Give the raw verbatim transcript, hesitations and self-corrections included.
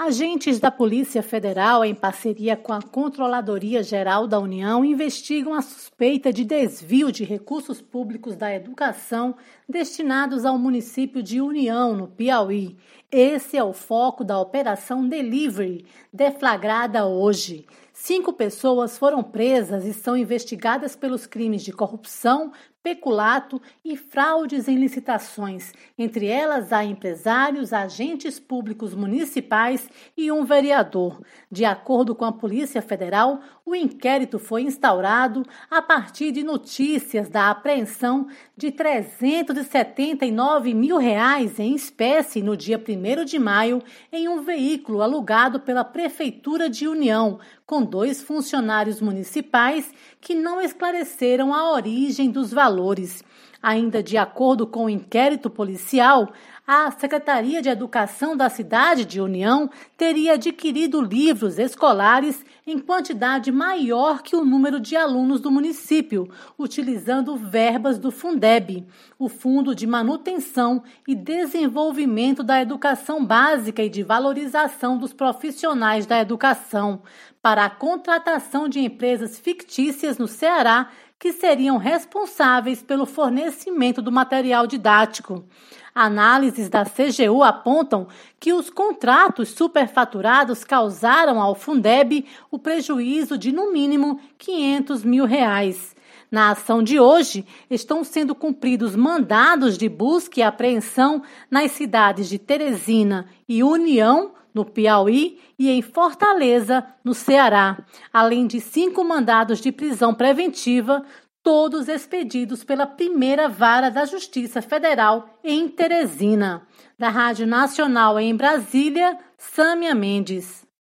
Agentes da Polícia Federal, em parceria com a Controladoria Geral da União, investigam a suspeita de desvio de recursos públicos da educação destinados ao município de União, no Piauí. Esse é o foco da Operação Delivery, deflagrada hoje. Cinco pessoas foram presas e são investigadas pelos crimes de corrupção, peculato e fraudes em licitações. Entre elas, há empresários, agentes públicos municipais e um vereador. De acordo com a Polícia Federal, o inquérito foi instaurado a partir de notícias da apreensão de trezentos e setenta e nove mil reais em espécie no dia primeiro de maio em um veículo alugado pela Prefeitura de União, com dois funcionários municipais que não esclareceram a origem dos valores. Ainda de acordo com o inquérito policial, a Secretaria de Educação da cidade de União teria adquirido livros escolares em quantidade maior que o número de alunos do município, utilizando verbas do Fundeb, o Fundo de Manutenção e Desenvolvimento da Educação Básica e de Valorização dos Profissionais da Educação, para a contratação de empresas fictícias no Ceará que seriam responsáveis pelo fornecimento do material didático. Análises da C G U apontam que os contratos superfaturados causaram ao Fundeb o prejuízo de, no mínimo, quinhentos mil reais. Na ação de hoje, estão sendo cumpridos mandados de busca e apreensão nas cidades de Teresina e União, no Piauí, e em Fortaleza, no Ceará, além de cinco mandados de prisão preventiva, todos expedidos pela primeira vara da Justiça Federal em Teresina. Da Rádio Nacional em Brasília, Sâmia Mendes.